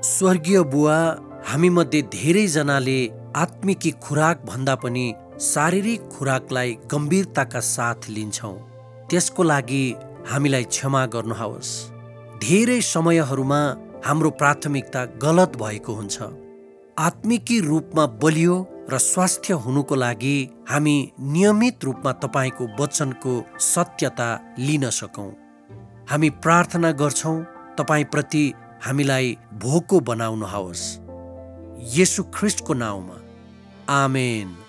स्वर्गीय बुवा, हामीमध्ये धेरैजनाले आत्मिकी खुराक भन्दा पनि शारीरिक खुराकलाई गम्भीरताका साथ लिन्छौँ। त्यसको लागि हामीलाई क्षमा गर्नुहोस्। धेरै समयहरूमा हाम्रो प्राथमिकता गलत भएको हुन्छ। आत्मिकी रूपमा बलियो र स्वास्थ्य हुनुको लागि हामी नियमित रूपमा तपाईँको वचनको सत्यता लिन सकौँ। हामी प्रार्थना गर्छौँ, तपाईँप्रति हामीलाई भोको बनाउनुहोस्। येशू ख्रीष्टको नाउँमा, आमेन।